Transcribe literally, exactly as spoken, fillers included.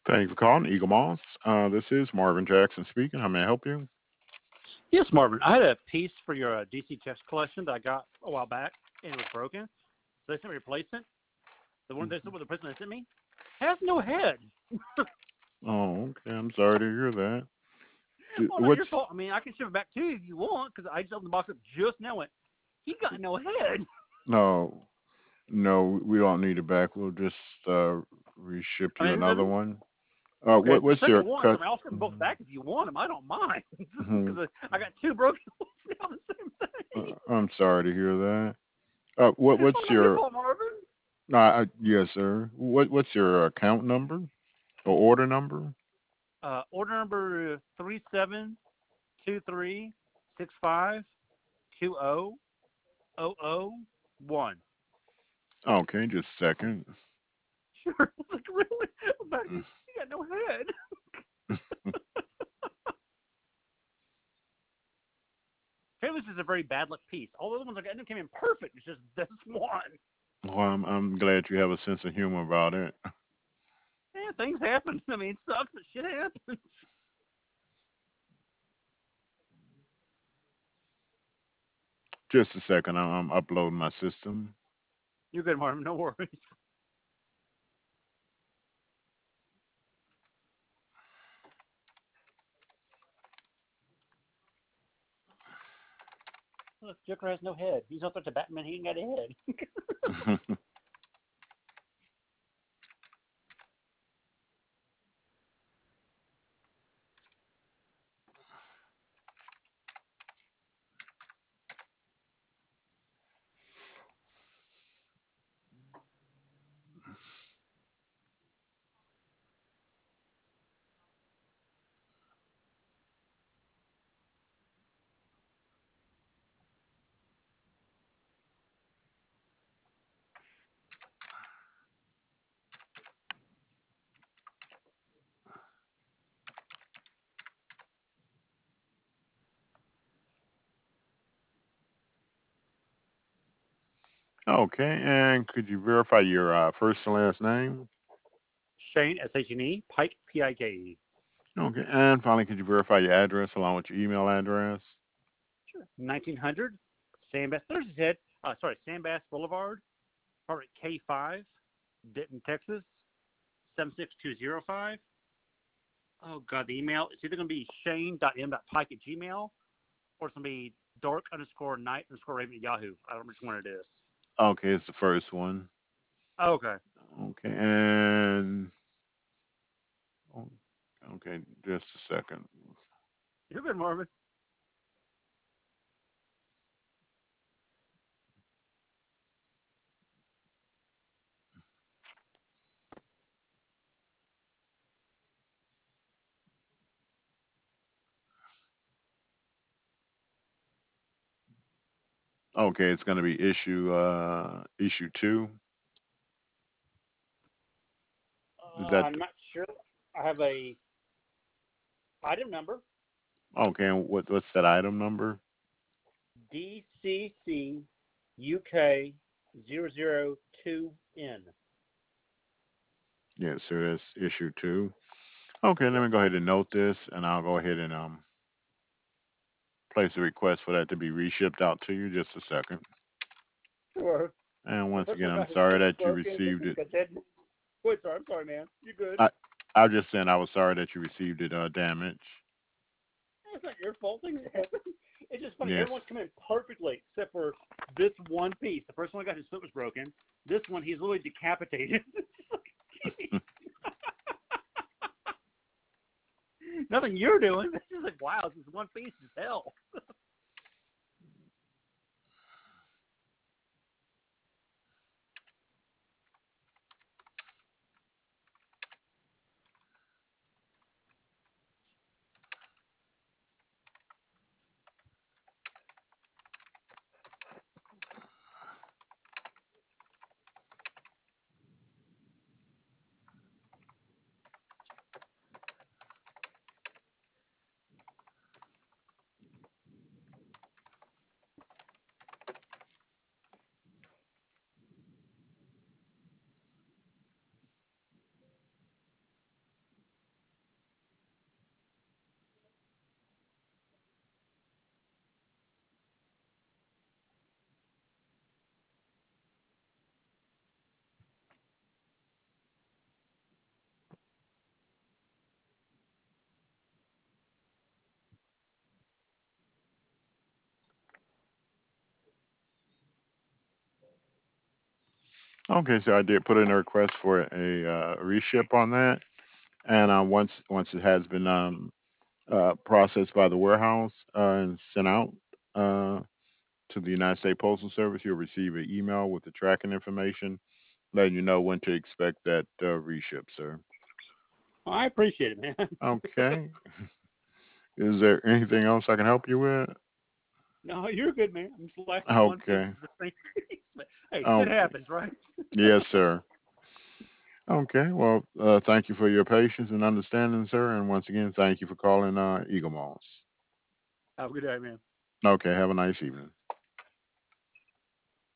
Thank you for calling Eagle Moss. Uh, this is Marvin Jackson speaking. How may I help you? Yes, Marvin. I had a piece for your uh, D C chess collection that I got a while back, and it was broken. So they sent me a replacement. The one they sent with the person they sent me has no head. Oh, okay. I'm sorry to hear that. D- Well, not your What's fault. I mean, I can ship it back to you if you want, because I just opened the box up just now. Went, he got no head. no, no, we don't need it back. We'll just uh, reship I you mean, another it- one. Uh, okay, what it's the what's second your one. So I cut? mean, I'll ship them both back if you want them. I don't mind, Mhm. because I got two broken ones now. The same Uh, thing. I'm sorry to hear that. Uh, what Well, what's not your your? fault, Marvin. Uh, uh, yes, sir. What what's your account number or order number? Uh, order number three seven two three six five two zero zero zero one. Okay, just a second. Sure. Like, really? But he, he got no head. Apparently, this is a very bad luck piece. All the other ones I got came in perfect. It's just this one. Well, I'm I'm glad you have a sense of humor about it. Yeah, things happen. I mean, it sucks, but shit happens. Just a second. I'm, I'm uploading my system. You're good, Marvin. No worries. Look, Joker has no head. He's not such a Batman. He ain't got a head. Okay, and could you verify your uh, first and last name? Shane, S H N E, Pike, P I K E. Okay, and finally, could you verify your address along with your email address? Sure. nineteen hundred, Sandbass, there's his head. Uh, sorry, Sandbass Boulevard, apartment K five, Denton, Texas, seven six two zero five. Oh, God, the email, it's either going to be shane.m.pike at gmail, or it's going to be dark underscore night underscore raven at Yahoo. I don't know which one it is. Okay, it's the first one. Oh, okay. Okay, and oh, okay, just a second. You're good, Marvin. Okay, it's going to be issue uh issue two. Is Uh, that I'm not sure. I have a item number, okay? And what what's that item number? D C C U K zero zero two N. Yeah, so that's issue two. Okay, let Yep. me go ahead and note this, and I'll go ahead and um place a request for that to be reshipped out to you. Just a second. Sure. And The once person again, who I'm got his sorry foot was that you broken. received it. Got dead. Wait, sorry. I'm sorry, man. You're good. I I was just saying I was sorry that you received it uh, damaged. It's not your fault. Things happen. It's just funny. Everyone's Yes. come in perfectly except for this one piece. The first one got his foot was broken. This one, he's literally decapitated. Nothing you're doing. It's just like, wow, this one piece is hell. Okay, so I did put in a request for a uh, reship on that, and uh, once once it has been um, uh, processed by the warehouse uh, and sent out uh, to the United States Postal Service, you'll receive an email with the tracking information, letting you know when to expect that uh, reship, sir. Well, I appreciate it, man. Okay. Is there anything else I can help you with? No, you're good, man. I'm just laughing at one thing. Okay. The thing. But, hey, shit Okay. happens, right? Yes, sir. Okay. Well, uh, thank you for your patience and understanding, sir. And once again, thank you for calling uh, Eagle Moss. Have a good day, man. Okay. Have a nice evening.